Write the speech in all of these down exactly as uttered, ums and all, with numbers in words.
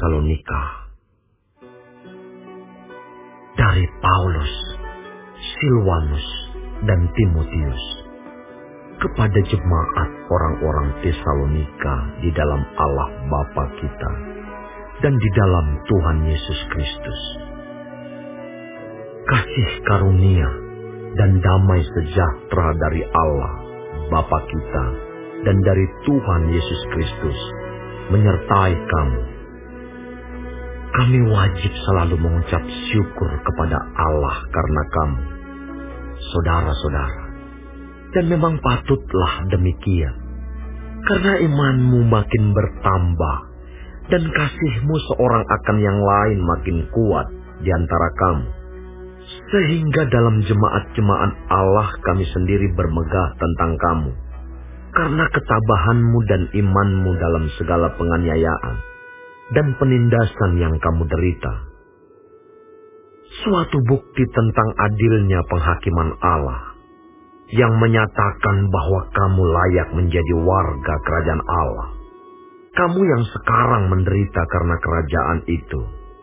Tesalonika. Dari Paulus, Silwanus, dan Timotius, kepada jemaat orang-orang Tesalonika di dalam Allah Bapa kita dan di dalam Tuhan Yesus Kristus. Kasih karunia dan damai sejahtera dari Allah Bapa kita dan dari Tuhan Yesus Kristus menyertai kamu. Kami wajib selalu mengucap syukur kepada Allah karena kamu, saudara-saudara. Dan memang patutlah demikian, karena imanmu makin bertambah dan kasihmu seorang akan yang lain makin kuat di antara kamu. Sehingga dalam jemaat-jemaat Allah kami sendiri bermegah tentang kamu, karena ketabahanmu dan imanmu dalam segala penganiayaan dan penindasan yang kamu derita. Suatu bukti tentang adilnya penghakiman Allah, yang menyatakan bahwa kamu layak menjadi warga kerajaan Allah. Kamu yang sekarang menderita karena kerajaan itu.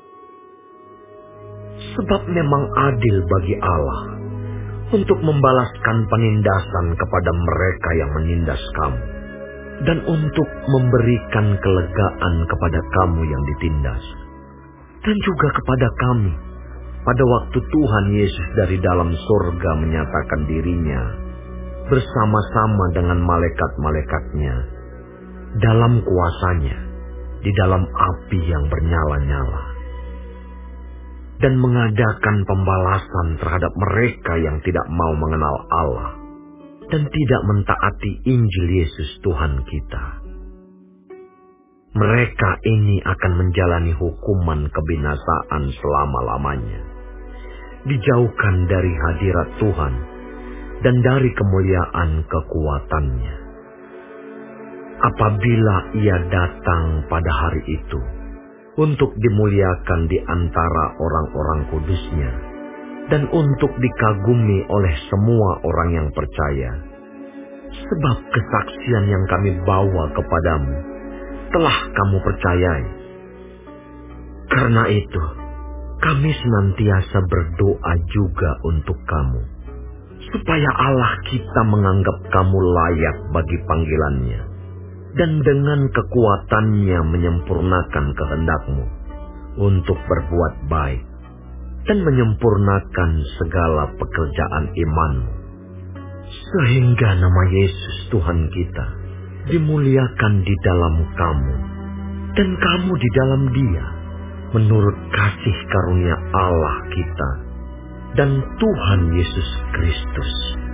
Sebab memang adil bagi Allah untuk membalaskan penindasan kepada mereka yang menindas kamu, dan untuk memberikan kelegaan kepada kamu yang ditindas, dan juga kepada kami pada waktu Tuhan Yesus dari dalam surga menyatakan dirinya bersama-sama dengan malaikat-malaikatnya dalam kuasanya di dalam api yang bernyala-nyala, dan mengadakan pembalasan terhadap mereka yang tidak mau mengenal Allah dan tidak mentaati Injil Yesus Tuhan kita. Mereka ini akan menjalani hukuman kebinasaan selama-lamanya, dijauhkan dari hadirat Tuhan dan dari kemuliaan kekuatannya. Apabila ia datang pada hari itu untuk dimuliakan di antara orang-orang kudusnya dan untuk dikagumi oleh semua orang yang percaya. Sebab kesaksian yang kami bawa kepadamu telah kamu percayai. Karena itu, kami senantiasa berdoa juga untuk kamu, supaya Allah kita menganggap kamu layak bagi panggilannya, dan dengan kekuatannya menyempurnakan kehendakmu untuk berbuat baik, dan menyempurnakan segala pekerjaan imanmu, sehingga nama Yesus Tuhan kita dimuliakan di dalam kamu, dan kamu di dalam Dia, menurut kasih karunia Allah kita dan Tuhan Yesus Kristus.